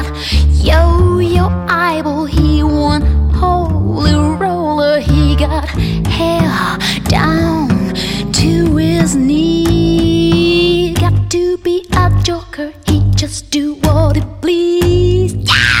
got yo-yo eyeball, he won holy roller, he got hair down to his knee. Got to be a joker, he just do what he please.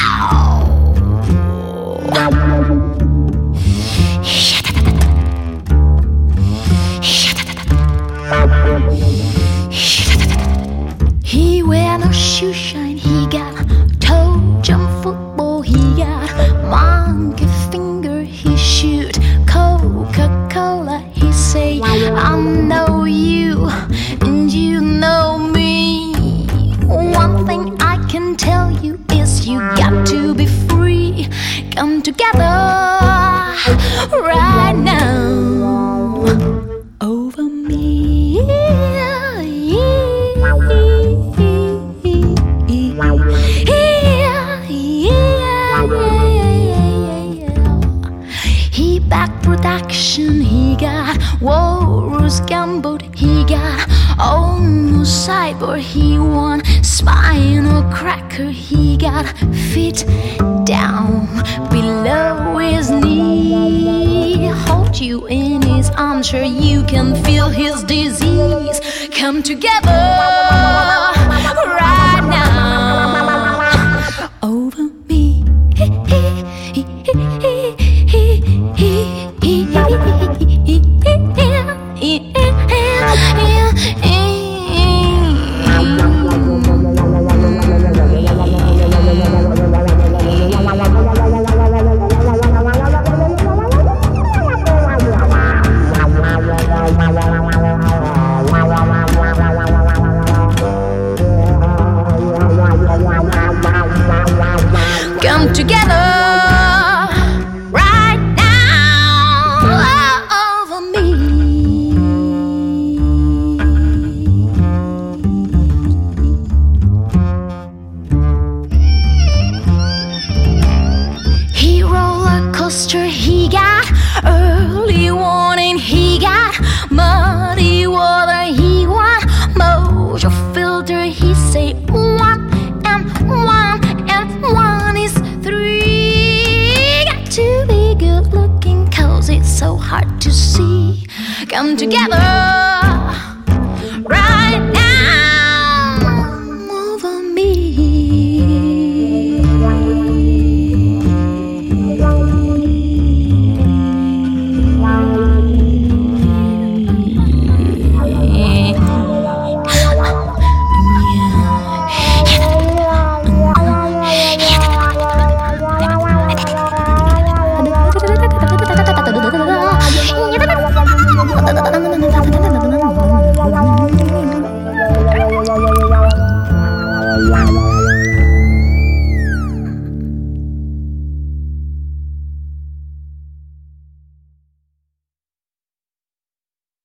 He wear no shoe shine, he got toe jump football, he got monkey finger, he shoot Coca-Cola, he say I know you and you know me. One thing I can tell you is you got to be free. Come together right now over me. He back production, he got Walrus Gumboot, he got almost cyborg, he won spinal cracker, he got feet down below his knee. Hold you in his arm, sure you can feel his disease. Come together right now over me. Come together right now over me. He roller coaster, he got early warning, he got muddy water, he want mojo filter, he say 1 and 1 and 1 is 3. Got to be good looking cause it's so hard to see. Come together right now over me. La